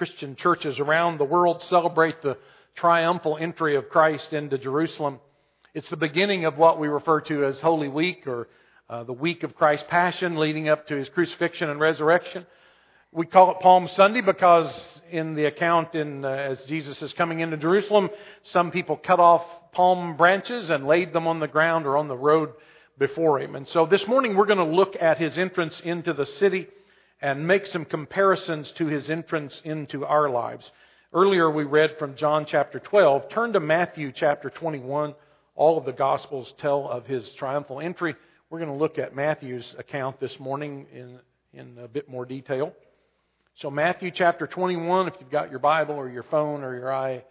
Christian churches around the world celebrate the triumphal entry of Christ into Jerusalem. It's the beginning of what we refer to as Holy Week, or the week of Christ's Passion leading up to His crucifixion and resurrection. We call it Palm Sunday because in the account as Jesus is coming into Jerusalem, some people cut off palm branches and laid them on the ground or on the road before Him. And so this morning we're going to look at His entrance into the city and make some comparisons to His entrance into our lives. Earlier we read from John chapter 12. Turn to Matthew chapter 21. All of the Gospels tell of His triumphal entry. We're going to look at Matthew's account this morning in a bit more detail. So Matthew chapter 21, if you've got your Bible or your phone or your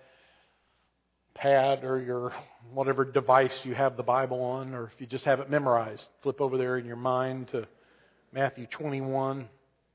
iPad or your whatever device you have the Bible on, or if you just have it memorized, flip over there in your mind to Matthew 21.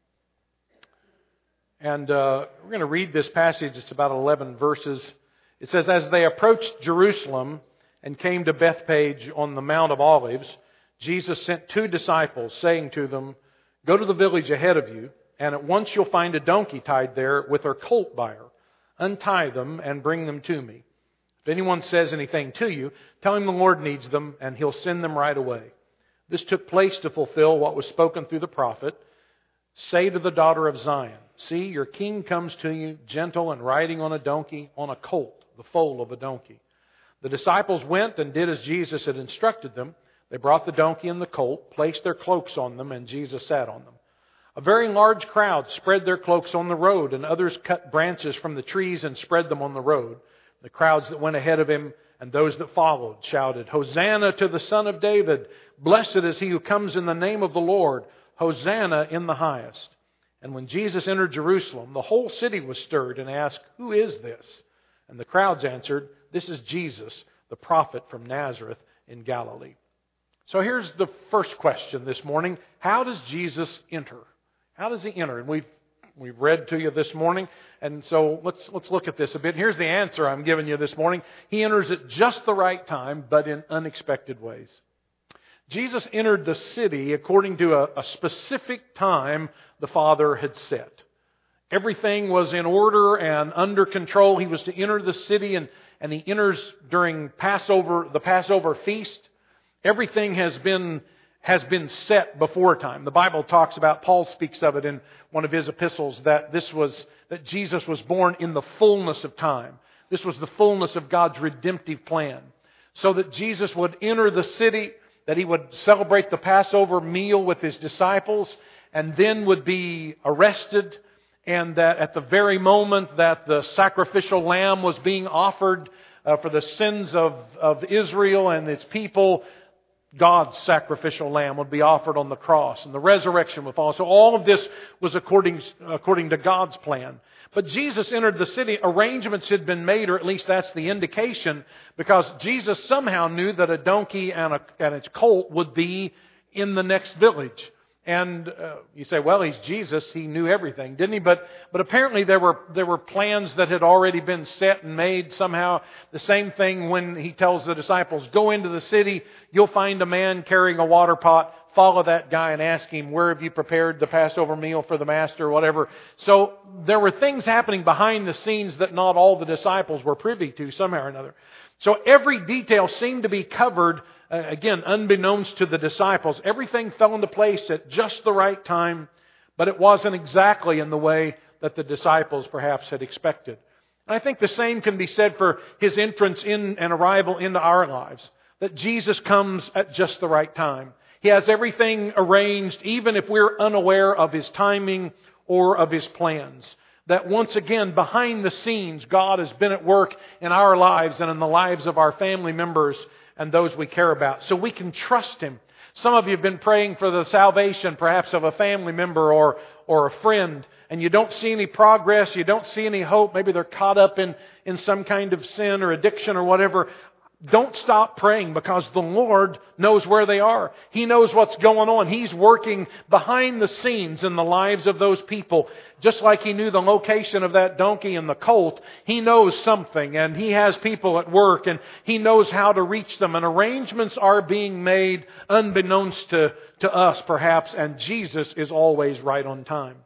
And we're going to read this passage. It's about 11 verses. It says, "As they approached Jerusalem and came to Bethphage on the Mount of Olives, Jesus sent 2 disciples, saying to them, 'Go to the village ahead of you, and at once you'll find a donkey tied there with her colt by her. Untie them and bring them to me. If anyone says anything to you, tell him the Lord needs them, and He'll send them right away.' This took place to fulfill what was spoken through the prophet. 'Say to the daughter of Zion, see, your king comes to you, gentle and riding on a donkey, on a colt, the foal of a donkey.' The disciples went and did as Jesus had instructed them. They brought the donkey and the colt, placed their cloaks on them, and Jesus sat on them. A very large crowd spread their cloaks on the road, and others cut branches from the trees and spread them on the road. The crowds that went ahead of Him and those that followed shouted, 'Hosanna to the Son of David! Blessed is He who comes in the name of the Lord! Hosanna in the highest!' And when Jesus entered Jerusalem, the whole city was stirred and asked, 'Who is this?' And the crowds answered, 'This is Jesus, the prophet from Nazareth in Galilee.'" So here's the first question this morning. How does Jesus enter? How does He enter? And we've read to you this morning, and so let's look at this a bit. Here's the answer I'm giving you this morning. He enters at just the right time, but in unexpected ways. Jesus entered the city according to a specific time the Father had set. Everything was in order and under control. He was to enter the city, and He enters during Passover, the Passover feast. Everything has been set before time. The Bible talks about, Paul speaks of it in one of his epistles, that Jesus was born in the fullness of time. This was the fullness of God's redemptive plan. So that Jesus would enter the city, that He would celebrate the Passover meal with His disciples, and then would be arrested, and that at the very moment that the sacrificial lamb was being offered for the sins of Israel and its people, God's sacrificial lamb would be offered on the cross, and the resurrection would follow. So all of this was according to God's plan. But Jesus entered the city. Arrangements had been made, or at least that's the indication, because Jesus somehow knew that a donkey and its colt would be in the next village. And you say, well, He's Jesus. He knew everything, didn't He? But apparently there were plans that had already been set and made somehow. The same thing when He tells the disciples, "Go into the city. You'll find a man carrying a water pot. Follow that guy and ask him, 'Where have you prepared the Passover meal for the Master?' or whatever." So there were things happening behind the scenes that not all the disciples were privy to somehow or another. So every detail seemed to be covered, again, unbeknownst to the disciples. Everything fell into place at just the right time, but it wasn't exactly in the way that the disciples perhaps had expected. And I think the same can be said for His entrance in and arrival into our lives. That Jesus comes at just the right time. He has everything arranged, even if we're unaware of His timing or of His plans. That once again, behind the scenes, God has been at work in our lives and in the lives of our family members and those we care about. So we can trust Him. Some of you have been praying for the salvation, perhaps of a family member or a friend, and you don't see any progress, you don't see any hope. Maybe they're caught up in some kind of sin or addiction or whatever. Don't stop praying, because the Lord knows where they are. He knows what's going on. He's working behind the scenes in the lives of those people. Just like He knew the location of that donkey and the colt, He knows something, and He has people at work, and He knows how to reach them. And arrangements are being made unbeknownst to us perhaps, and Jesus is always right on time.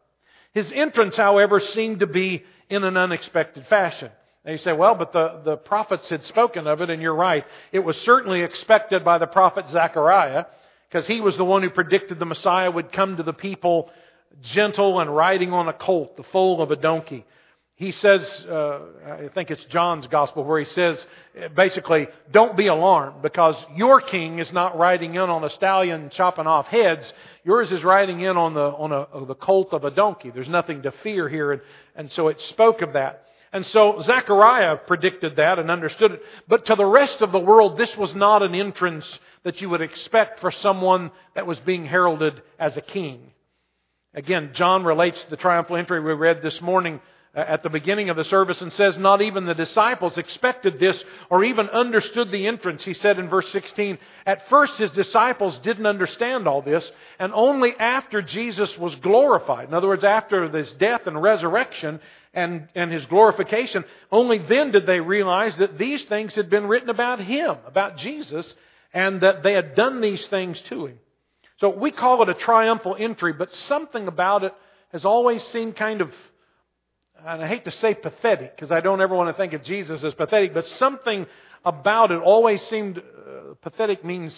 His entrance, however, seemed to be in an unexpected fashion. And you say, well, but the prophets had spoken of it, and you're right. It was certainly expected by the prophet Zechariah, because he was the one who predicted the Messiah would come to the people gentle and riding on a colt, the foal of a donkey. He says, I think it's John's Gospel, where he says, basically, don't be alarmed, because your king is not riding in on a stallion chopping off heads. Yours is riding in on the colt of a donkey. There's nothing to fear here. And so it spoke of that. And so Zechariah predicted that and understood it. But to the rest of the world, this was not an entrance that you would expect for someone that was being heralded as a king. Again, John relates the triumphal entry we read this morning at the beginning of the service and says, not even the disciples expected this or even understood the entrance. He said in verse 16, at first his disciples didn't understand all this, and only after Jesus was glorified, in other words, after this death and resurrection and His glorification, only then did they realize that these things had been written about Him, about Jesus, and that they had done these things to Him. So we call it a triumphal entry, but something about it has always seemed kind of, and I hate to say pathetic, because I don't ever want to think of Jesus as pathetic, but something about it always seemed, pathetic means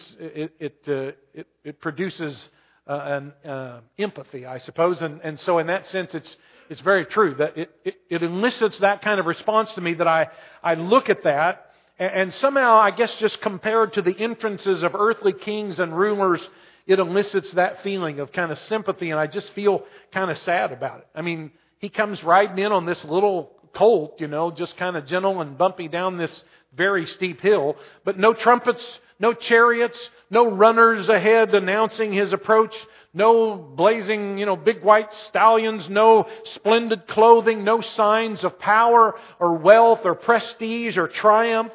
it produces empathy, I suppose. And so in that sense, it's very true that it elicits that kind of response to me, that I look at that, and somehow, I guess, just compared to the entrances of earthly kings and rulers, it elicits that feeling of kind of sympathy, and I just feel kind of sad about it. I mean, He comes riding in on this little colt, just kind of gentle and bumpy down this very steep hill. But no trumpets, no chariots, no runners ahead announcing His approach. No blazing, big white stallions, no splendid clothing, no signs of power or wealth or prestige or triumph.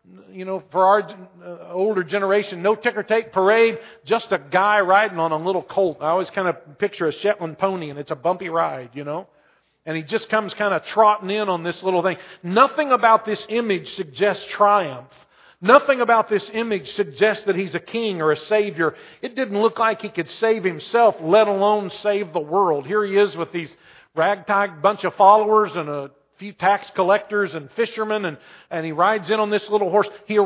For our older generation, no ticker-tape parade, just a guy riding on a little colt. I always kind of picture a Shetland pony, and it's a bumpy ride, And he just comes kind of trotting in on this little thing. Nothing about this image suggests triumph. Nothing about this image suggests that He's a king or a savior. It didn't look like He could save Himself, let alone save the world. Here He is with these ragtag bunch of followers and a few tax collectors and fishermen, and He rides in on this little horse.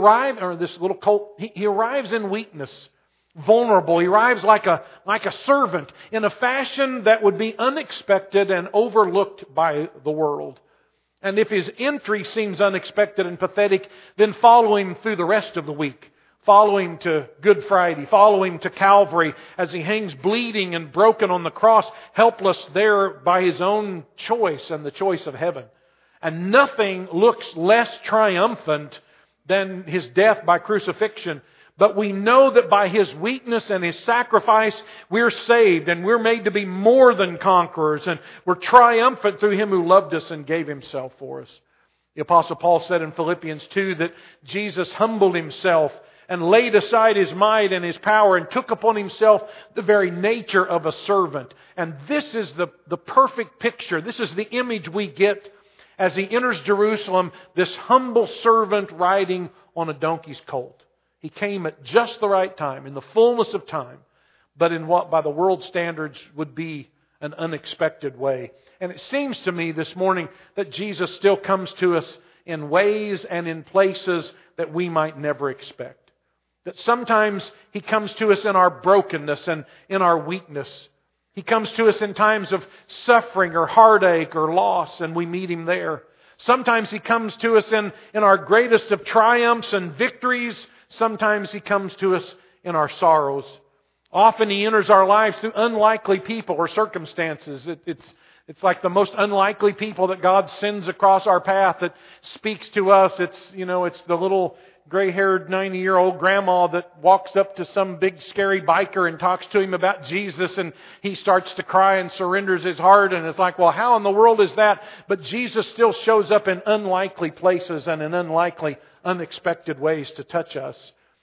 This little colt. He arrives in weakness, vulnerable. He arrives like a servant in a fashion that would be unexpected and overlooked by the world. And if His entry seems unexpected and pathetic, then follow Him through the rest of the week. Follow Him to Good Friday. Follow Him to Calvary as He hangs bleeding and broken on the cross, helpless there by His own choice and the choice of heaven. And nothing looks less triumphant than His death by crucifixion. But we know that by His weakness and His sacrifice, we're saved and we're made to be more than conquerors. And we're triumphant through Him who loved us and gave Himself for us. The Apostle Paul said in Philippians 2 that Jesus humbled Himself and laid aside His might and His power and took upon Himself the very nature of a servant. And this is the perfect picture. This is the image we get as He enters Jerusalem, this humble servant riding on a donkey's colt. He came at just the right time, in the fullness of time, but in what by the world's standards would be an unexpected way. And it seems to me this morning that Jesus still comes to us in ways and in places that we might never expect. That sometimes He comes to us in our brokenness and in our weakness. He comes to us in times of suffering or heartache or loss, and we meet Him there. Sometimes He comes to us in our greatest of triumphs and victories. Sometimes He comes to us in our sorrows. Often He enters our lives through unlikely people or circumstances. It's like the most unlikely people that God sends across our path that speaks to us. It's the little gray-haired 90-year-old grandma that walks up to some big scary biker and talks to him about Jesus, and he starts to cry and surrenders his heart, and it's like, well, how in the world is that? But Jesus still shows up in unlikely places and in unlikely, unexpected ways to touch us.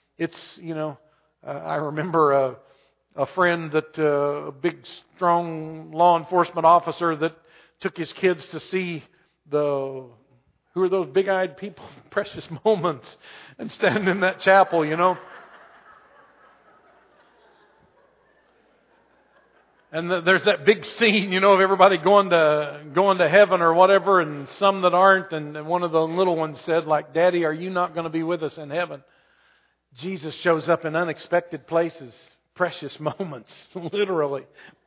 I remember a friend that, a big, strong law enforcement officer that took his kids to see who are those big-eyed people? Precious Moments. And standing in that chapel, And there's that big scene, of everybody going to heaven or whatever, and some that aren't. And one of the little ones said, like, "Daddy, are you not going to be with us in heaven?" Jesus shows up in unexpected places, precious moments, literally.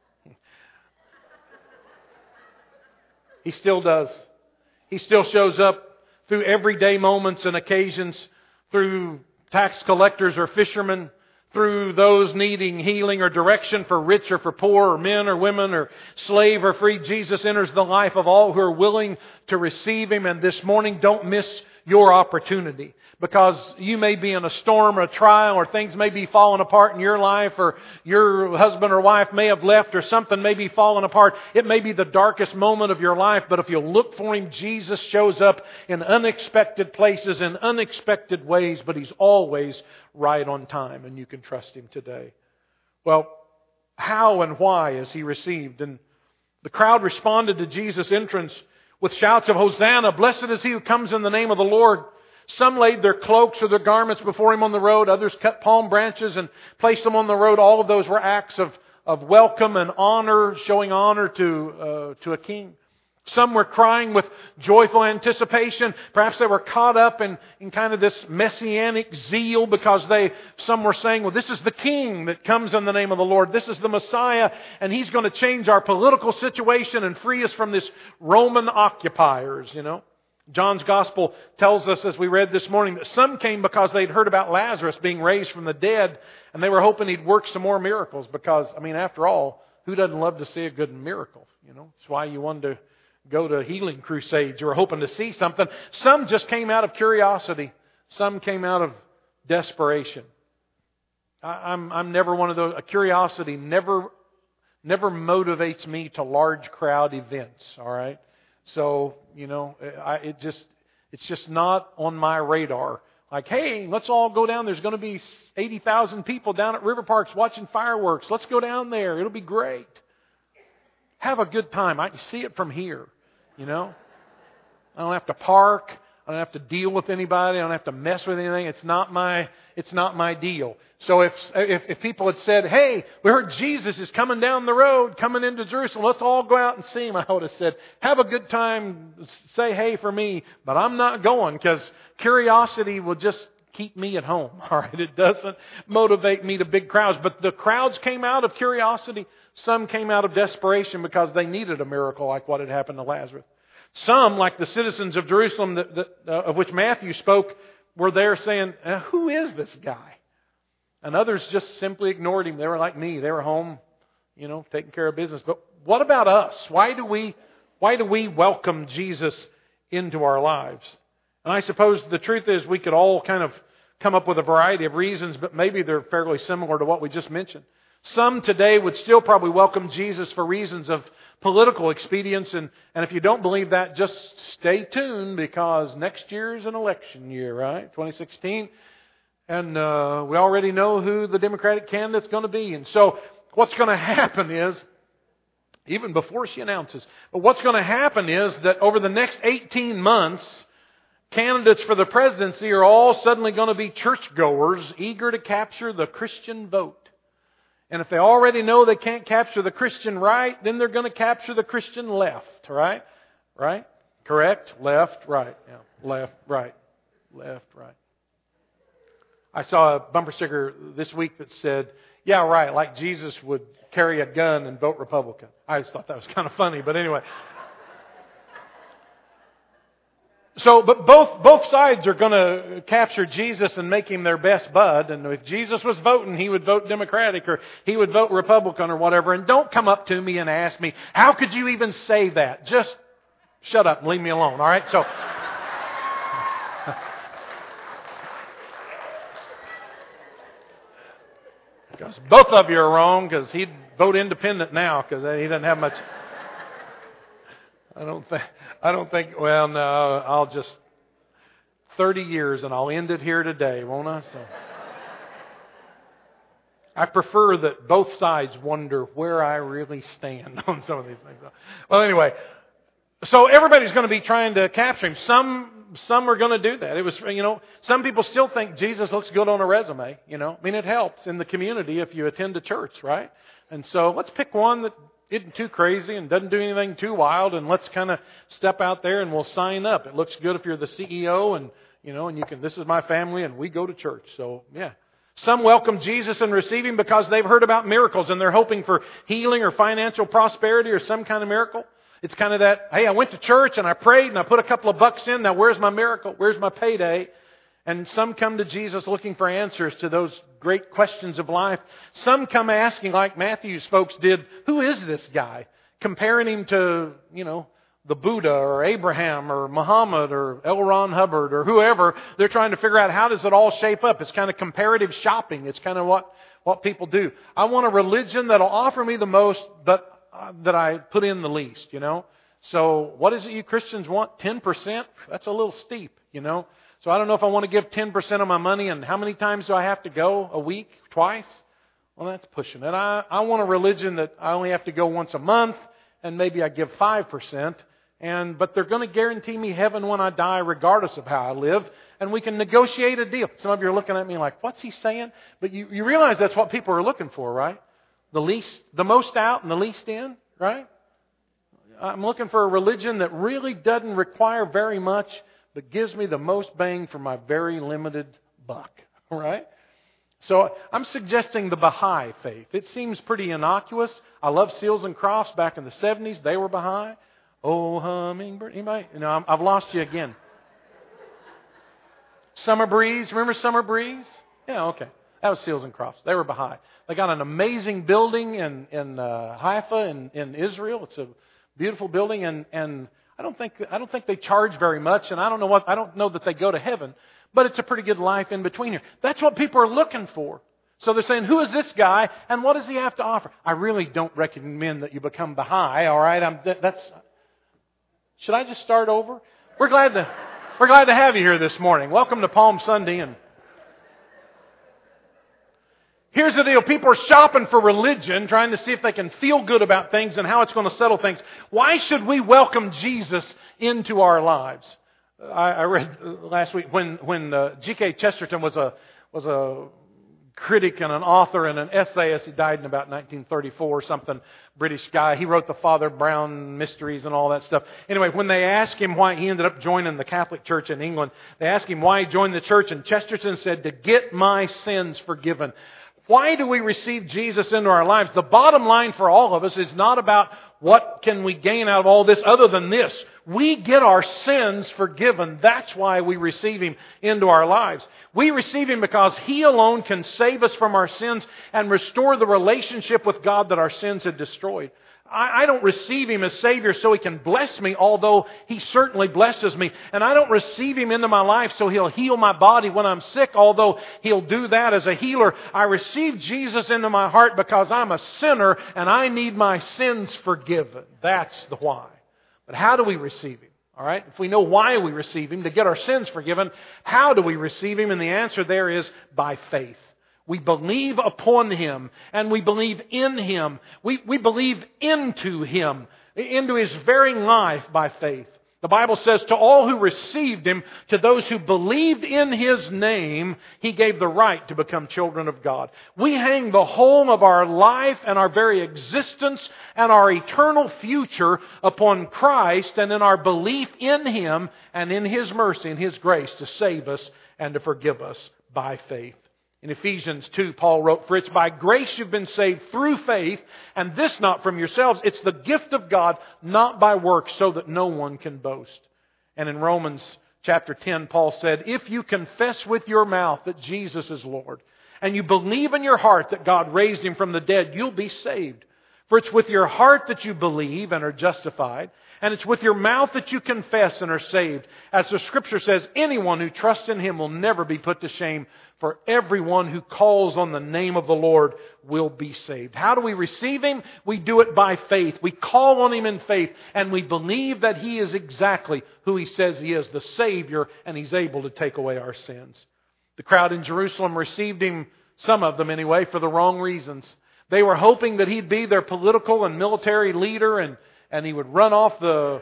He still does. He still shows up through everyday moments and occasions, through tax collectors or fishermen, through those needing healing or direction, for rich or for poor, or men or women, or slave or free. Jesus enters the life of all who are willing to receive Him. And this morning, don't miss your opportunity. Because you may be in a storm or a trial, or things may be falling apart in your life, or your husband or wife may have left, or something may be falling apart. It may be the darkest moment of your life, but if you look for Him, Jesus shows up in unexpected places, in unexpected ways, but He's always right on time, and you can trust Him today. Well, how and why is He received? And the crowd responded to Jesus' entrance with shouts of "Hosanna! Blessed is He who comes in the name of the Lord." Some laid their cloaks or their garments before Him on the road. Others cut palm branches and placed them on the road. All of those were acts of welcome and honor, showing honor to a king. Some were crying with joyful anticipation. Perhaps they were caught up in kind of this messianic zeal, because some were saying, "Well, this is the king that comes in the name of the Lord. This is the Messiah, and He's going to change our political situation and free us from this Roman occupiers," John's Gospel tells us, as we read this morning, that some came because they'd heard about Lazarus being raised from the dead, and they were hoping he'd work some more miracles. Because, after all, who doesn't love to see a good miracle? It's why you wanted to go to healing crusades. You were hoping to see something. Some just came out of curiosity. Some came out of desperation. I'm never one of those. A curiosity never motivates me to large crowd events. All right. So, it's just not on my radar. Like, hey, let's all go down. There's going to be 80,000 people down at River Parks watching fireworks. Let's go down there. It'll be great. Have a good time. I can see it from here, I don't have to park. I don't have to deal with anybody. I don't have to mess with anything. It's not my deal. So if people had said, "Hey, we heard Jesus is coming down the road, coming into Jerusalem. Let's all go out and see Him," I would have said, "Have a good time. Say hey for me, but I'm not going," because curiosity will just keep me at home. All right, it doesn't motivate me to big crowds. But the crowds came out of curiosity. Some came out of desperation because they needed a miracle, like what had happened to Lazarus. Some, like the citizens of Jerusalem of which Matthew spoke, were there saying, "Who is this guy?" And others just simply ignored Him. They were like me. They were home, taking care of business. But what about us? Why do we welcome Jesus into our lives? And I suppose the truth is we could all kind of come up with a variety of reasons, but maybe they're fairly similar to what we just mentioned. Some today would still probably welcome Jesus for reasons of political expedience. And if you don't believe that, just stay tuned, because next year is an election year, right? 2016. And we already know who the Democratic candidate's going to be. And so what's going to happen is, even before she announces, but what's going to happen is that over the next 18 months, candidates for the presidency are all suddenly going to be churchgoers eager to capture the Christian vote. And if they already know they can't capture the Christian right, then they're going to capture the Christian left, right? Right? Correct? Left, right. Yeah. Left, right. Left, right. I saw a bumper sticker this week that said, "Yeah, right, like Jesus would carry a gun and vote Republican." I just thought that was kind of funny, but anyway. So, but both sides are going to capture Jesus and make Him their best bud. And if Jesus was voting, He would vote Democratic, or He would vote Republican, or whatever. And don't come up to me and ask me, "How could you even say that?" Just shut up and leave me alone. All right? So, because both of you are wrong, because he'd vote independent now, because he doesn't have much. I don't think, well, no, I'll just 30 years and I'll end it here today, won't I? So, I prefer that both sides wonder where I really stand on some of these things. Well, anyway, so everybody's going to be trying to capture Him. some are going to do that. It was, some people still think Jesus looks good on a resume, I mean, it helps in the community if you attend a church, right? And so let's pick one that isn't too crazy and doesn't do anything too wild, and let's kind of step out there and we'll sign up. It looks good if you're the CEO and, and you can, this is my family and we go to church. So, yeah. Some welcome Jesus and receive Him because they've heard about miracles and they're hoping for healing or financial prosperity or some kind of miracle. It's kind of that, hey, I went to church and I prayed and I put a couple of bucks in. Now where's my miracle? Where's my payday? And some come to Jesus looking for answers to those great questions of life. Some come asking, like Matthew's folks did, who is this guy? Comparing him to, the Buddha or Abraham or Muhammad or L. Ron Hubbard or whoever. They're trying to figure out how does it all shape up. It's kind of comparative shopping. It's kind of what people do. I want a religion that'll offer me the most, but that I put in the least, So what is it you Christians want? 10%? That's a little steep, So I don't know if I want to give 10% of my money, and how many times do I have to go? A week? Twice? Well, that's pushing it. I want a religion that I only have to go once a month, and maybe I give 5%. But they're going to guarantee me heaven when I die, regardless of how I live. And we can negotiate a deal. Some of you are looking at me like, what's he saying? But you realize that's what people are looking for, right? The most out and the least in, right? I'm looking for a religion that really doesn't require very much, but gives me the most bang for my very limited buck, right? So I'm suggesting the Baha'i faith. It seems pretty innocuous. I love Seals and Crofts back in the 70s. They were Baha'i. Oh, hummingbird. Anybody? I've lost you again. Summer Breeze. Remember Summer Breeze? Yeah, okay. That was Seals and Crofts. They were Baha'i. They got an amazing building in Haifa in Israel. It's a beautiful building, and I don't think they charge very much, and I don't know that they go to heaven, but it's a pretty good life in between here. That's what people are looking for. So they're saying, who is this guy, and what does he have to offer? I really don't recommend that you become Baha'i. All right, should I just start over? We're glad to have you here this morning. Welcome to Palm Sunday. And here's the deal. People are shopping for religion, trying to see if they can feel good about things and how it's going to settle things. Why should we welcome Jesus into our lives? I read last week when G.K. Chesterton was a critic and an author and an essayist. He died in about 1934 or something, British guy. He wrote the Father Brown Mysteries and all that stuff. Anyway, when they asked him why he ended up joining the Catholic Church in England, they asked him why he joined the church, and Chesterton said, to get my sins forgiven. Why do we receive Jesus into our lives? The bottom line for all of us is not about what can we gain out of all this other than this. We get our sins forgiven. That's why we receive Him into our lives. We receive Him because He alone can save us from our sins and restore the relationship with God that our sins had destroyed. I don't receive Him as Savior so He can bless me, although He certainly blesses me. And I don't receive Him into my life so He'll heal my body when I'm sick, although He'll do that as a healer. I receive Jesus into my heart because I'm a sinner and I need my sins forgiven. That's the why. But how do we receive Him? All right? If we know why we receive Him, to get our sins forgiven, how do we receive Him? And the answer there is by faith. We believe upon Him and we believe in Him. We believe into Him, into His very life by faith. The Bible says, to all who received Him, to those who believed in His name, He gave the right to become children of God. We hang the whole of our life and our very existence and our eternal future upon Christ and in our belief in Him and in His mercy and His grace to save us and to forgive us by faith. In Ephesians 2, Paul wrote, for it's by grace you've been saved through faith, and this not from yourselves. It's the gift of God, not by works, so that no one can boast. And in Romans chapter 10, Paul said, if you confess with your mouth that Jesus is Lord, and you believe in your heart that God raised Him from the dead, you'll be saved. For it's with your heart that you believe and are justified, and it's with your mouth that you confess and are saved. As the Scripture says, anyone who trusts in Him will never be put to shame, for everyone who calls on the name of the Lord will be saved. How do we receive Him? We do it by faith. We call on Him in faith, and we believe that He is exactly who He says He is, the Savior, and He's able to take away our sins. The crowd in Jerusalem received Him, some of them anyway, for the wrong reasons. They were hoping that He'd be their political and military leader, and He would run off the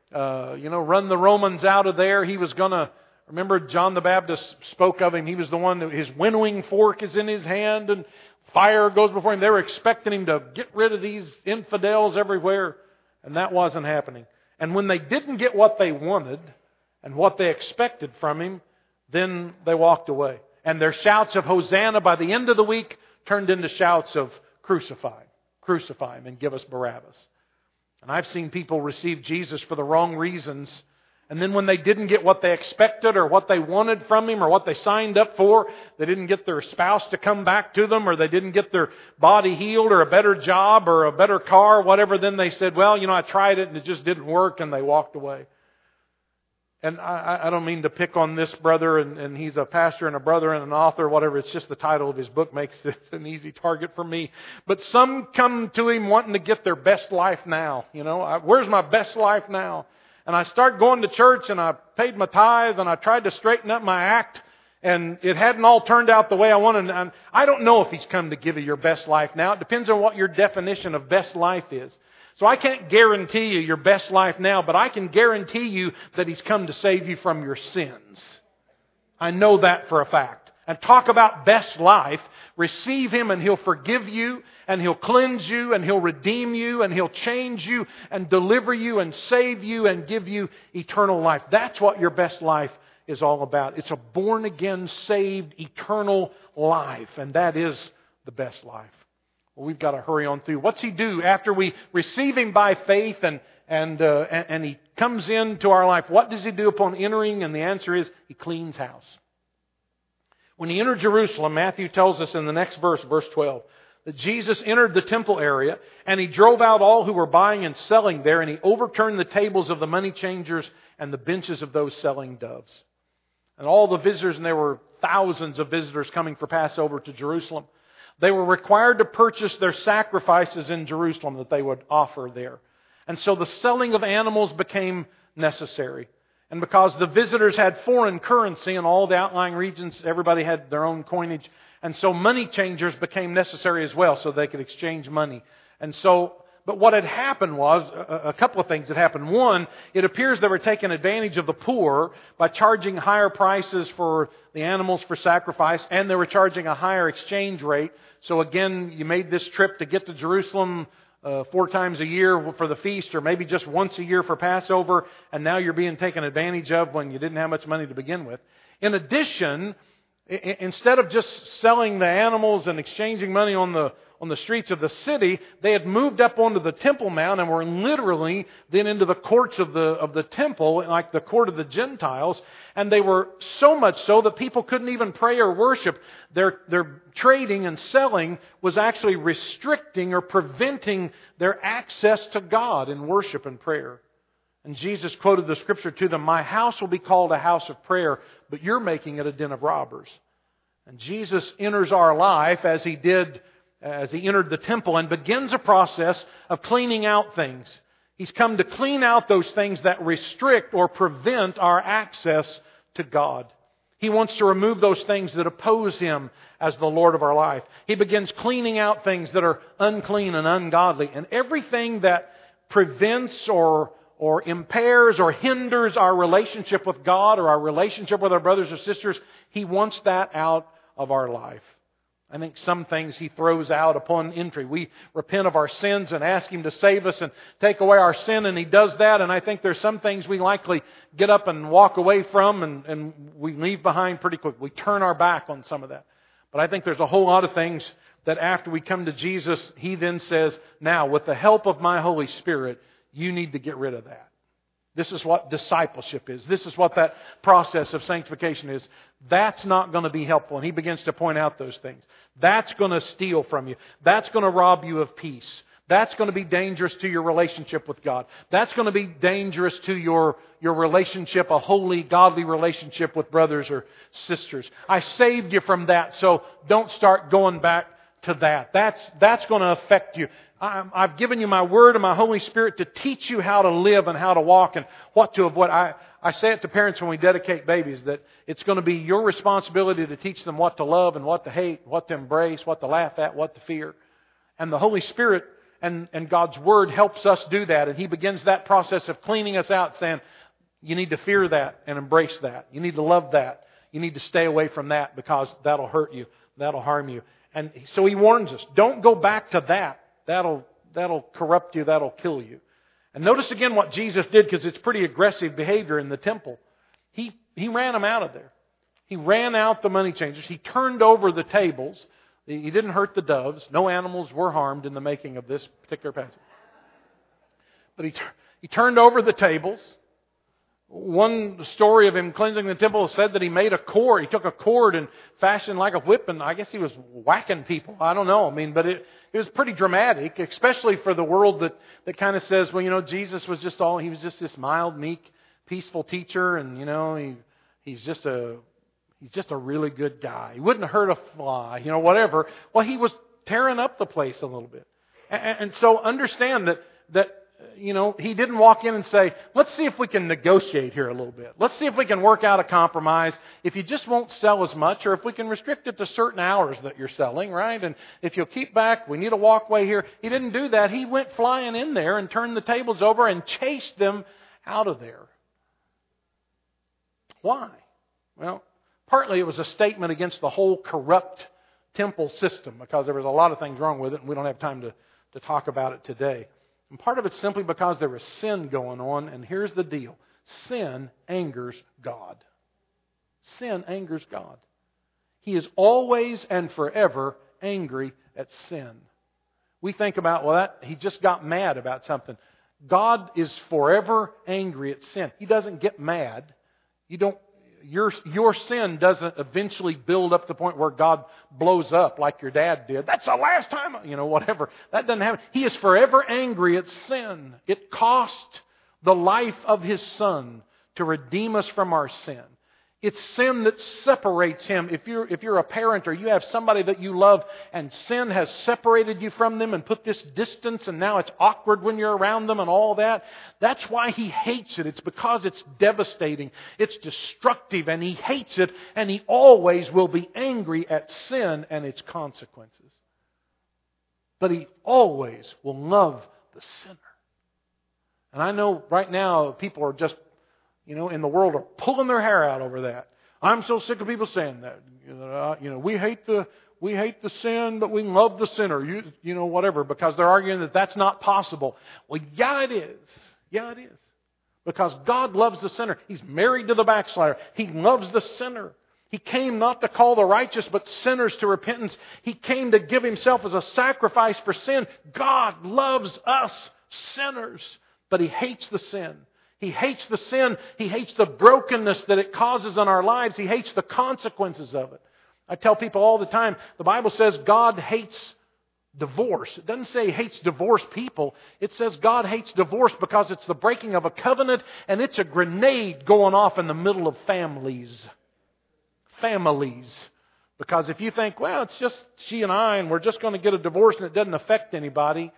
run the Romans out of there. He was going to, remember John the Baptist spoke of him. He was the one that his winnowing fork is in his hand and fire goes before him. They were expecting him to get rid of these infidels everywhere. And that wasn't happening. And when they didn't get what they wanted and what they expected from him, then they walked away. And their shouts of Hosanna by the end of the week turned into shouts of crucify him and give us Barabbas. And I've seen people receive Jesus for the wrong reasons. And then when they didn't get what they expected or what they wanted from Him or what they signed up for, they didn't get their spouse to come back to them or they didn't get their body healed or a better job or a better car, whatever, then they said, well, I tried it and it just didn't work, and they walked away. And I don't mean to pick on this brother, and he's a pastor and a brother and an author, whatever. It's just the title of his book makes it an easy target for me. But some come to him wanting to get their best life now. Where's my best life now? And I start going to church and I paid my tithe and I tried to straighten up my act, and it hadn't all turned out the way I wanted. And I don't know if He's come to give you your best life now. It depends on what your definition of best life is. So I can't guarantee you your best life now, but I can guarantee you that He's come to save you from your sins. I know that for a fact. And talk about best life. Receive Him and He'll forgive you and He'll cleanse you and He'll redeem you and He'll change you and deliver you and save you and give you eternal life. That's what your best life is all about. It's a born again, saved, eternal life. And that is the best life. Well, we've got to hurry on through. What's He do after we receive Him by faith and He comes into our life? What does He do upon entering? And the answer is He cleans house. When He entered Jerusalem, Matthew tells us in the next verse, verse 12, that Jesus entered the temple area and He drove out all who were buying and selling there, and He overturned the tables of the money changers and the benches of those selling doves. And all the visitors, and there were thousands of visitors coming for Passover to Jerusalem, they were required to purchase their sacrifices in Jerusalem that they would offer there. And so the selling of animals became necessary. And because the visitors had foreign currency in all the outlying regions, everybody had their own coinage. And so money changers became necessary as well, so they could exchange money. But what had happened was, a couple of things had happened. One, it appears they were taking advantage of the poor by charging higher prices for the animals for sacrifice, and they were charging a higher exchange rate. So again, you made this trip to get to Jerusalem 4 times a year for the feast, or maybe just once a year for Passover, and now you're being taken advantage of when you didn't have much money to begin with. In addition, instead of just selling the animals and exchanging money on the streets of the city, they had moved up onto the Temple Mount and were literally then into the courts of the temple, like the court of the Gentiles. And they were so much so that people couldn't even pray or worship. Their trading and selling was actually restricting or preventing their access to God in worship and prayer. And Jesus quoted the scripture to them, "My house will be called a house of prayer, but you're making it a den of robbers." And Jesus enters our life as He did as He entered the temple and begins a process of cleaning out things. He's come to clean out those things that restrict or prevent our access to God. He wants to remove those things that oppose Him as the Lord of our life. He begins cleaning out things that are unclean and ungodly. And everything that prevents or impairs or hinders our relationship with God or our relationship with our brothers or sisters, He wants that out of our life. I think some things He throws out upon entry. We repent of our sins and ask Him to save us and take away our sin, and He does that. And I think there's some things we likely get up and walk away from and we leave behind pretty quick. We turn our back on some of that. But I think there's a whole lot of things that after we come to Jesus, He then says, now with the help of my Holy Spirit, you need to get rid of that. This is what discipleship is. This is what that process of sanctification is. That's not going to be helpful. And He begins to point out those things. That's going to steal from you. That's going to rob you of peace. That's going to be dangerous to your relationship with God. That's going to be dangerous to your relationship, a holy, godly relationship with brothers or sisters. I saved you from that, so don't start going back to that. That's going to affect you. I've given you my Word and my Holy Spirit to teach you how to live and how to walk and what to avoid. I say it to parents when we dedicate babies that it's going to be your responsibility to teach them what to love and what to hate, what to embrace, what to laugh at, what to fear. And the Holy Spirit, and God's Word helps us do that. And He begins that process of cleaning us out, saying, you need to fear that and embrace that. You need to love that. You need to stay away from that because that'll hurt you. That'll harm you. And so He warns us, don't go back to that. That'll corrupt you. That'll kill you. And notice again what Jesus did, because it's pretty aggressive behavior in the temple. He ran them out of there. He ran out the money changers. He turned over the tables. He didn't hurt the doves. No animals were harmed in the making of this particular passage. But he turned over the tables. One story of Him cleansing the temple said that He made a cord. He took a cord and fashioned like a whip, and I guess He was whacking people. I don't know. But it was pretty dramatic, especially for the world that kind of says, well, Jesus was He was just this mild, meek, peaceful teacher, and he's just a really good guy. He wouldn't hurt a fly, whatever. Well, He was tearing up the place a little bit. And so understand that He didn't walk in and say, let's see if we can negotiate here a little bit. Let's see if we can work out a compromise. If you just won't sell as much, or if we can restrict it to certain hours that you're selling, right? And if you'll keep back, we need a walkway here. He didn't do that. He went flying in there and turned the tables over and chased them out of there. Why? Well, partly it was a statement against the whole corrupt temple system, because there was a lot of things wrong with it, and we don't have time to talk about it today. And part of it's simply because there was sin going on, and here's the deal. Sin angers God. Sin angers God. He is always and forever angry at sin. We think about, He just got mad about something. God is forever angry at sin. He doesn't get mad. Your sin doesn't eventually build up to the point where God blows up like your dad did. That's the last time, whatever. That doesn't happen. He is forever angry at sin. It cost the life of His Son to redeem us from our sin. It's sin that separates Him. If you're a parent or you have somebody that you love and sin has separated you from them and put this distance, and now it's awkward when you're around them and all that, that's why He hates it. It's because it's devastating. It's destructive, and He hates it, and He always will be angry at sin and its consequences. But He always will love the sinner. And I know right now people are just in the world are pulling their hair out over that. I'm so sick of people saying that. We hate the sin, but we love the sinner. Whatever, because they're arguing that that's not possible. Well, yeah, it is. Yeah, it is. Because God loves the sinner. He's married to the backslider. He loves the sinner. He came not to call the righteous, but sinners to repentance. He came to give Himself as a sacrifice for sin. God loves us sinners, but He hates the sin. He hates the sin. He hates the brokenness that it causes in our lives. He hates the consequences of it. I tell people all the time, the Bible says God hates divorce. It doesn't say He hates divorced people. It says God hates divorce because it's the breaking of a covenant, and it's a grenade going off in the middle of families. Families. Because if you think, well, it's just she and I, and we're just going to get a divorce and it doesn't affect anybody.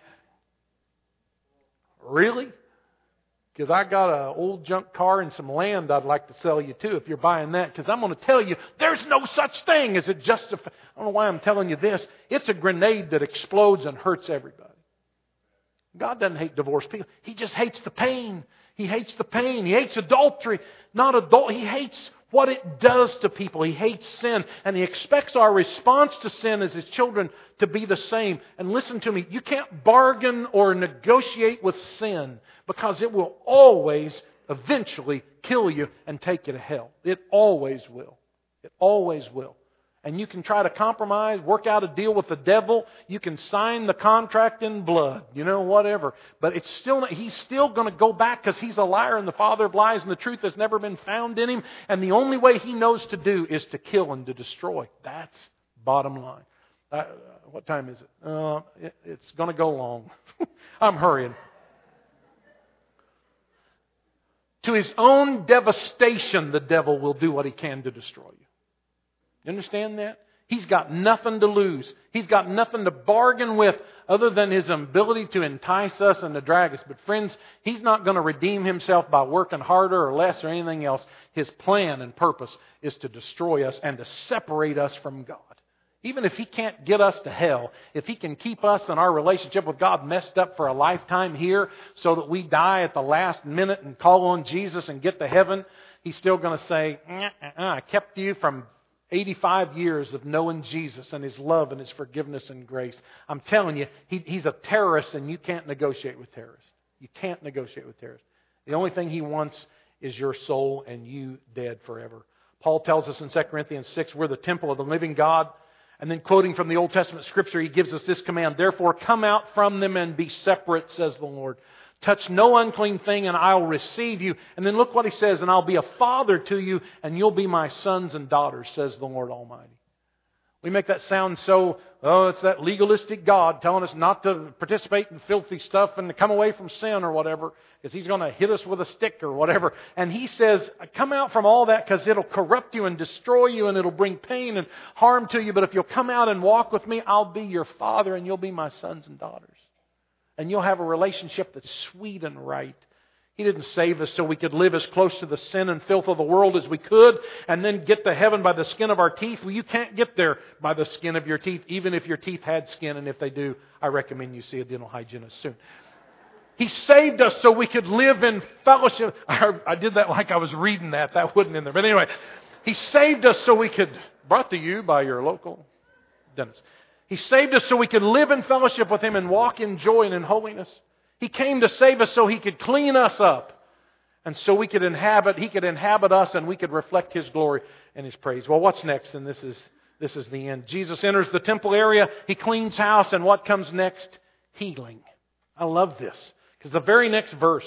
Really? Because I got an old junk car and some land I'd like to sell you too if you're buying that. Because I'm going to tell you, there's no such thing as it justify. I don't know why I'm telling you this. It's a grenade that explodes and hurts everybody. God doesn't hate divorced people. He just hates the pain. He hates the pain. He hates adultery. He hates what it does to people. He hates sin. And He expects our response to sin as His children to be the same. And listen to me, you can't bargain or negotiate with sin, because it will always eventually kill you and take you to hell. It always will. It always will. And you can try to compromise, work out a deal with the devil. You can sign the contract in blood, whatever. But he's still going to go back, because he's a liar and the father of lies, and the truth has never been found in him. And the only way he knows to do is to kill and to destroy. That's bottom line. What time is it? It's going to go long. I'm hurrying. To his own devastation, the devil will do what he can to destroy you. You understand that? He's got nothing to lose. He's got nothing to bargain with other than his ability to entice us and to drag us. But friends, he's not going to redeem himself by working harder or less or anything else. His plan and purpose is to destroy us and to separate us from God. Even if He can't get us to hell, if He can keep us and our relationship with God messed up for a lifetime here so that we die at the last minute and call on Jesus and get to heaven, He's still going to say, I kept you from 85 years of knowing Jesus and His love and His forgiveness and grace. I'm telling you, He's a terrorist and you can't negotiate with terrorists. You can't negotiate with terrorists. The only thing He wants is your soul and you dead forever. Paul tells us in 2 Corinthians 6, we're the temple of the living God. And then quoting from the Old Testament Scripture, he gives us this command, therefore come out from them and be separate, says the Lord. Touch no unclean thing and I'll receive you. And then look what he says, and I'll be a father to you and you'll be my sons and daughters, says the Lord Almighty. We make that sound so, it's that legalistic God telling us not to participate in filthy stuff and to come away from sin or whatever, because He's going to hit us with a stick or whatever. And He says, come out from all that because it'll corrupt you and destroy you and it'll bring pain and harm to you. But if you'll come out and walk with me, I'll be your father and you'll be my sons and daughters. And you'll have a relationship that's sweet and right. He didn't save us so we could live as close to the sin and filth of the world as we could and then get to heaven by the skin of our teeth. Well, you can't get there by the skin of your teeth, even if your teeth had skin. And if they do, I recommend you see a dental hygienist soon. He saved us so we could live in fellowship. I did that like I was reading that. That wasn't in there. But anyway, He saved us so we could, brought to you by your local dentist. He saved us so we could live in fellowship with Him and walk in joy and in holiness. He came to save us so He could clean us up. And so He could inhabit us and we could reflect His glory and His praise. Well, what's next? And this is the end. Jesus enters the temple area. He cleans house. And what comes next? Healing. I love this. Because the very next verse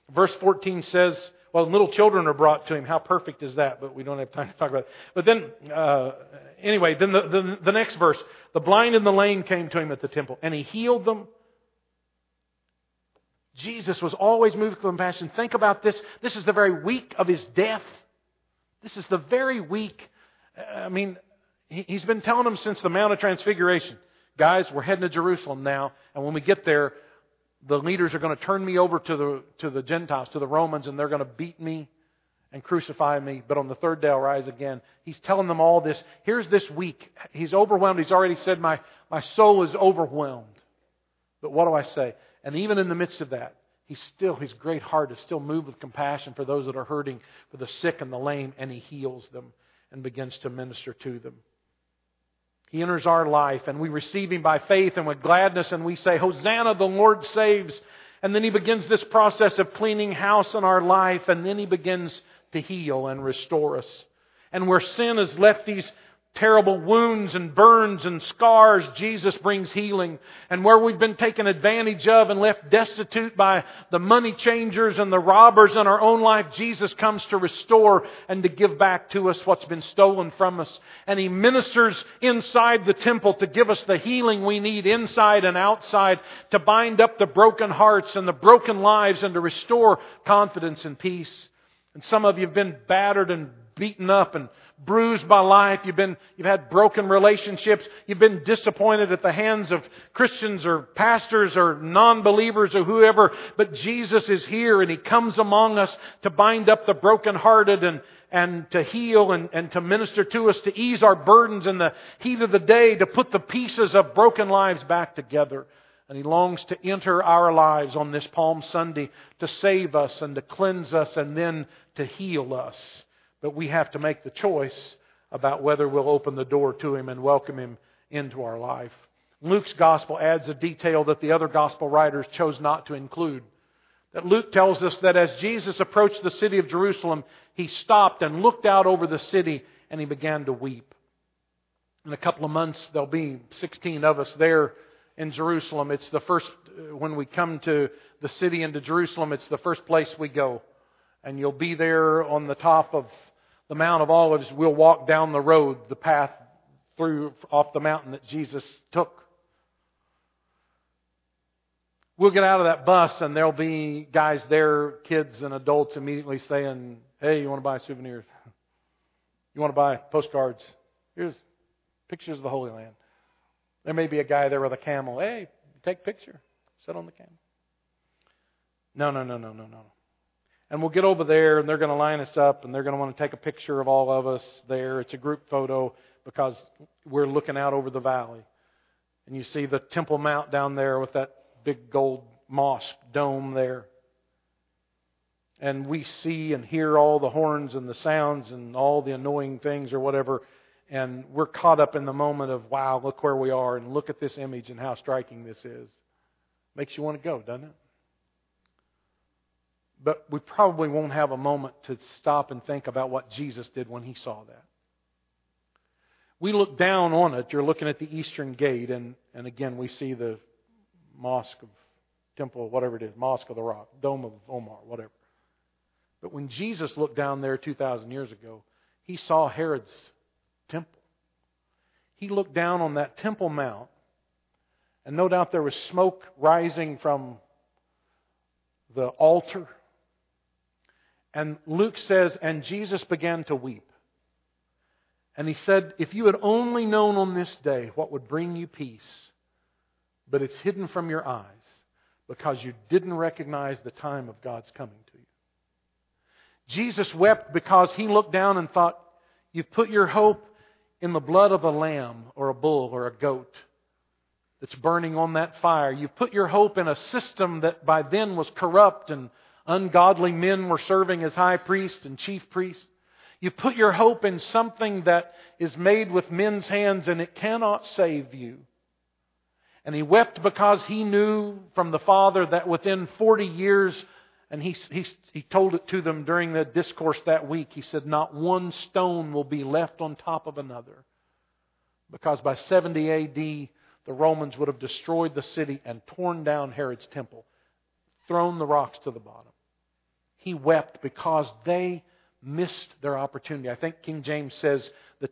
14 says, well, little children are brought to Him. How perfect is that? But we don't have time to talk about it. But then, anyway, then the next verse. The blind and the lame came to Him at the temple. And He healed them. Jesus was always moved with compassion. Think about this. This is the very week of His death. This is the very week. He's been telling them since the Mount of Transfiguration, guys, we're heading to Jerusalem now. And when we get there, the leaders are going to turn me over to the Gentiles, to the Romans, and they're going to beat me and crucify me. But on the third day I'll rise again. He's telling them all this. Here's this week. He's overwhelmed. He's already said, my soul is overwhelmed. But what do I say? And even in the midst of that, His great heart is still moved with compassion for those that are hurting, for the sick and the lame, and He heals them and begins to minister to them. He enters our life and we receive Him by faith and with gladness and we say, Hosanna, the Lord saves. And then He begins this process of cleaning house in our life, and then He begins to heal and restore us. And where sin has left these terrible wounds and burns and scars, Jesus brings healing. And where we've been taken advantage of and left destitute by the money changers and the robbers in our own life, Jesus comes to restore and to give back to us what's been stolen from us. And He ministers inside the temple to give us the healing we need inside and outside, to bind up the broken hearts and the broken lives and to restore confidence and peace. And some of you have been battered and beaten up and bruised by life. You've had broken relationships. You've been disappointed at the hands of Christians or pastors or non-believers or whoever. But Jesus is here and He comes among us to bind up the brokenhearted and to heal and to minister to us, to ease our burdens in the heat of the day, to put the pieces of broken lives back together. And He longs to enter our lives on this Palm Sunday to save us and to cleanse us and then to heal us. But we have to make the choice about whether we'll open the door to Him and welcome Him into our life. Luke's Gospel adds a detail that the other Gospel writers chose not to include. That Luke tells us that as Jesus approached the city of Jerusalem, He stopped and looked out over the city and He began to weep. In a couple of months, there'll be 16 of us there in Jerusalem. It's the first, when we come to the city into Jerusalem, it's the first place we go. And you'll be there on the top of the Mount of Olives. We'll walk down the road, the path through off the mountain that Jesus took. We'll get out of that bus and there'll be guys there, kids and adults, immediately saying, hey, you want to buy souvenirs? You want to buy postcards? Here's pictures of the Holy Land. There may be a guy there with a camel. Hey, take a picture. Sit on the camel. No. And we'll get over there and they're going to line us up and they're going to want to take a picture of all of us there. It's a group photo. because we're looking out over the valley. And you see the Temple Mount down there with that big gold mosque dome there. And we see and hear all the horns and the sounds and all the annoying things or whatever. And we're caught up in the moment of, wow, look where we are and look at this image and how striking this is. Makes you want to go, doesn't it? But we probably won't have a moment to stop and think about what Jesus did when He saw that. We look down on it. You're looking at the eastern gate, and again we see the Mosque of Temple, whatever it is, Mosque of the Rock, Dome of Omar, whatever. But when Jesus looked down there 2,000 years ago, He saw Herod's temple. He looked down on that Temple Mount, and no doubt there was smoke rising from the altar. And Luke says, and Jesus began to weep. And He said, if you had only known on this day what would bring you peace, but it's hidden from your eyes because you didn't recognize the time of God's coming to you. Jesus wept because He looked down and thought, you've put your hope in the blood of a lamb or a bull or a goat that's burning on that fire. You've put your hope in a system that by then was corrupt and ungodly men were serving as high priests and chief priests. You put your hope in something that is made with men's hands and it cannot save you. And He wept because He knew from the Father that within 40 years, and he told it to them during the discourse that week, He said, not one stone will be left on top of another. Because by 70 A.D., the Romans would have destroyed the city and torn down Herod's temple, thrown the rocks to the bottom. He wept because they missed their opportunity. I think King James says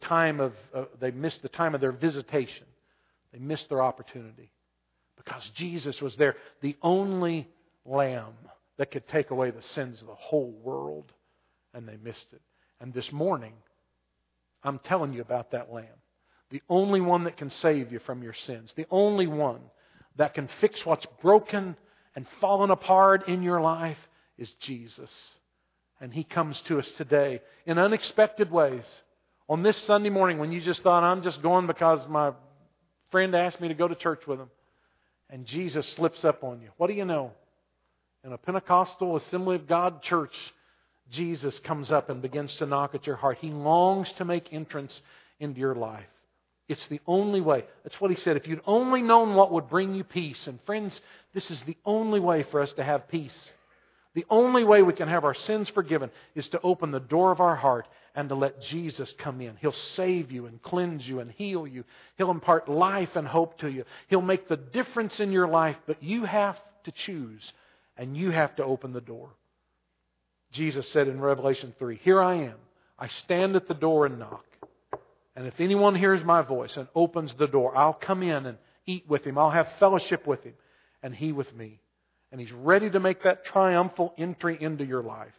they missed the time of their visitation. They missed their opportunity because Jesus was there, the only Lamb that could take away the sins of the whole world, and they missed it. And this morning, I'm telling you about that Lamb. The only one that can save you from your sins. The only one that can fix what's broken and fallen apart in your life is Jesus. And He comes to us today in unexpected ways. On this Sunday morning when you just thought, I'm just going because my friend asked me to go to church with him. And Jesus slips up on you. What do you know? In a Pentecostal Assembly of God church, Jesus comes up and begins to knock at your heart. He longs to make entrance into your life. It's the only way. That's what He said. If you'd only known what would bring you peace. And friends, this is the only way for us to have peace. The only way we can have our sins forgiven is to open the door of our heart and to let Jesus come in. He'll save you and cleanse you and heal you. He'll impart life and hope to you. He'll make the difference in your life, but you have to choose and you have to open the door. Jesus said in Revelation 3, here I am. I stand at the door and knock. And if anyone hears my voice and opens the door, I'll come in and eat with him. I'll have fellowship with him and he with me. And He's ready to make that triumphal entry into your life.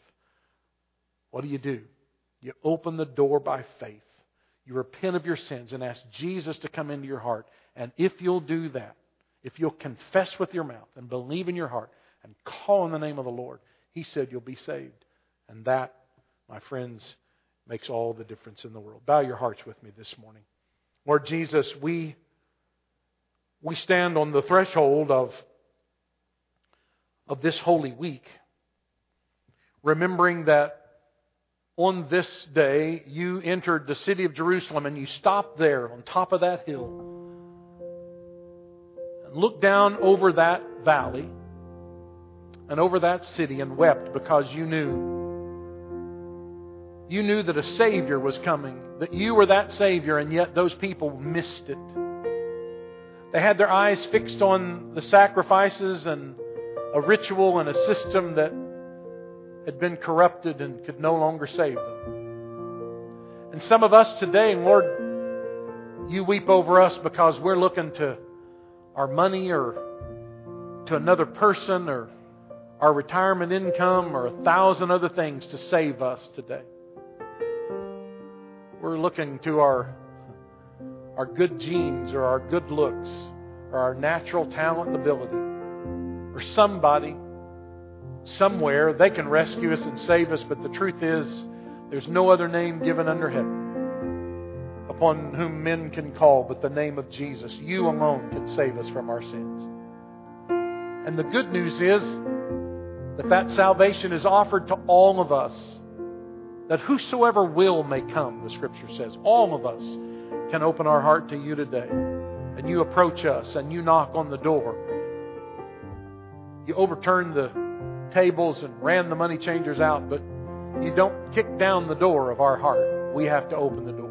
What do? You open the door by faith. You repent of your sins and ask Jesus to come into your heart. And if you'll do that, if you'll confess with your mouth and believe in your heart and call on the name of the Lord, He said you'll be saved. And that, my friends, makes all the difference in the world. Bow your hearts with me this morning. Lord Jesus, we stand on the threshold of this Holy Week, remembering that on this day you entered the city of Jerusalem and you stopped there on top of that hill and looked down over that valley and over that city and wept because you knew that a Savior was coming, that you were that Savior, and yet those people missed it. They had their eyes fixed on the sacrifices and a ritual and a system that had been corrupted and could no longer save them. And some of us today, Lord, you weep over us because we're looking to our money or to another person or our retirement income or 1,000 other things to save us today. We're looking to our good genes or our good looks or our natural talent and ability. Or somebody, somewhere, they can rescue us and save us, but the truth is, there's no other name given under heaven upon whom men can call but the name of Jesus. You alone can save us from our sins. And the good news is that salvation is offered to all of us. That whosoever will may come, the Scripture says. All of us can open our heart to you today. And you approach us and you knock on the door. You overturn the tables and ran the money changers out, but you don't kick down the door of our heart. We have to open the door.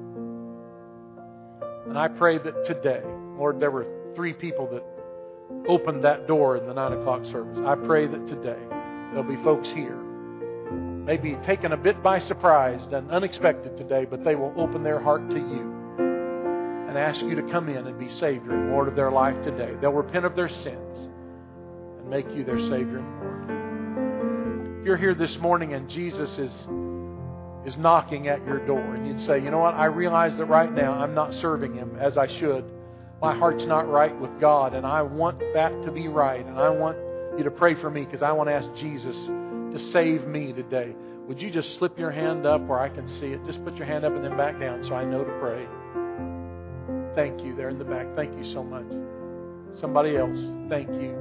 And I pray that today, Lord, there were 3 people that opened that door in the 9 o'clock service. I pray that today there'll be folks here, maybe taken a bit by surprise and unexpected today, but they will open their heart to you and ask you to come in and be Savior and Lord of their life today. They'll repent of their sins and make you their Savior and Lord. If you're here this morning and Jesus is knocking at your door and you'd say, you know what, I realize that right now I'm not serving Him as I should. My heart's not right with God, and I want that to be right, and I want you to pray for me because I want to ask Jesus to save me today. Would you just slip your hand up where I can see it? Just put your hand up and then back down so I know to pray. Thank you there in the back. Thank you so much. Somebody else, thank you.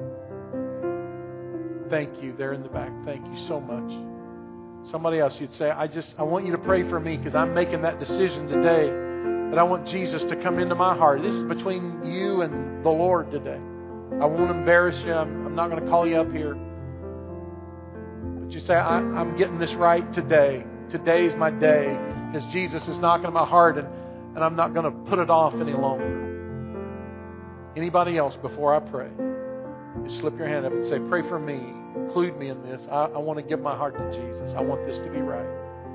Thank you there in the back. Thank you so much. Somebody else, you'd say, I want you to pray for me because I'm making that decision today that I want Jesus to come into my heart. This is between you and the Lord today. I won't embarrass you. I'm not going to call you up here. But you say, I'm getting this right today. Today's my day because Jesus is knocking at my heart and I'm not going to put it off any longer. Anybody else before I pray? You slip your hand up and say, pray for me. Include me in this. I want to give my heart to Jesus. I want this to be right.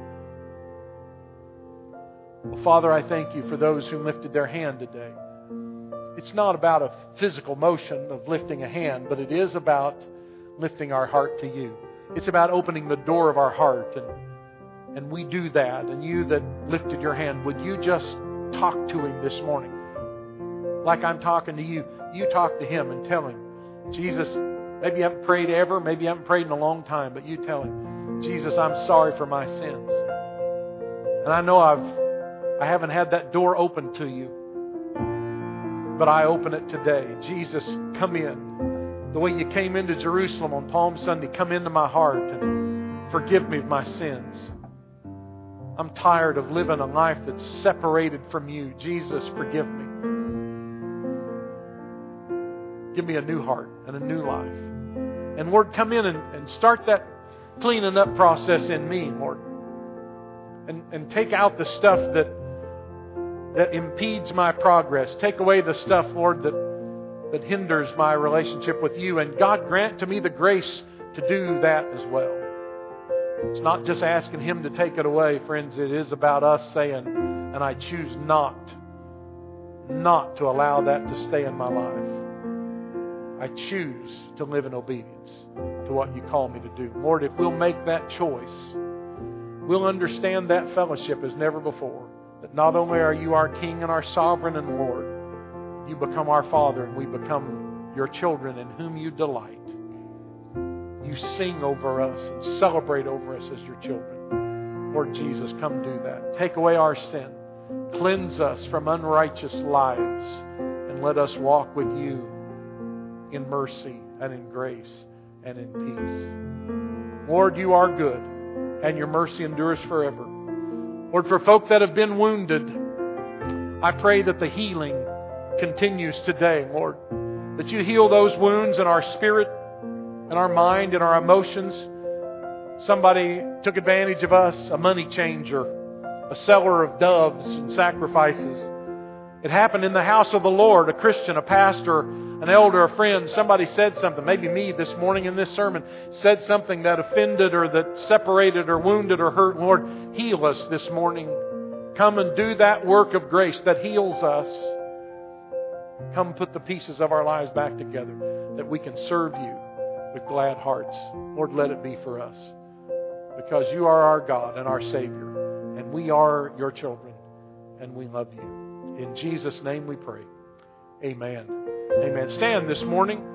Well, Father, I thank you for those who lifted their hand today. It's not about a physical motion of lifting a hand, but it is about lifting our heart to you. It's about opening the door of our heart, and we do that. And you that lifted your hand, would you just talk to Him this morning? Like I'm talking to you, you talk to Him and tell Him, Jesus, maybe you haven't prayed ever, maybe you haven't prayed in a long time, but you tell Him, Jesus, I'm sorry for my sins. And I know I haven't had that door open to you, but I open it today. Jesus, come in. The way you came into Jerusalem on Palm Sunday, come into my heart and forgive me of my sins. I'm tired of living a life that's separated from you. Jesus, forgive me. Give me a new heart and a new life. And Lord, come in and start that cleaning up process in me, Lord. And take out the stuff that impedes my progress. Take away the stuff, Lord, that hinders my relationship with you. And God, grant to me the grace to do that as well. It's not just asking Him to take it away, friends. It is about us saying, and I choose not to allow that to stay in my life. I choose to live in obedience to what you call me to do. Lord, if we'll make that choice, we'll understand that fellowship as never before. That not only are you our King and our Sovereign and Lord, you become our Father and we become your children in whom you delight. You sing over us and celebrate over us as your children. Lord Jesus, come do that. Take away our sin. Cleanse us from unrighteous lives and let us walk with you in mercy and in grace and in peace. Lord, you are good and your mercy endures forever. Lord, for folk that have been wounded, I pray that the healing continues today, Lord. That you heal those wounds in our spirit, in our mind, in our emotions. Somebody took advantage of us, a money changer, a seller of doves and sacrifices. It happened in the house of the Lord, a Christian, a pastor, an elder, a friend. Somebody said something, maybe me this morning in this sermon, said something that offended or that separated or wounded or hurt. Lord, heal us this morning. Come and do that work of grace that heals us. Come put the pieces of our lives back together that we can serve you with glad hearts. Lord, let it be for us. Because you are our God and our Savior. And we are your children. And we love you. In Jesus' name we pray. Amen. Amen. Stand this morning.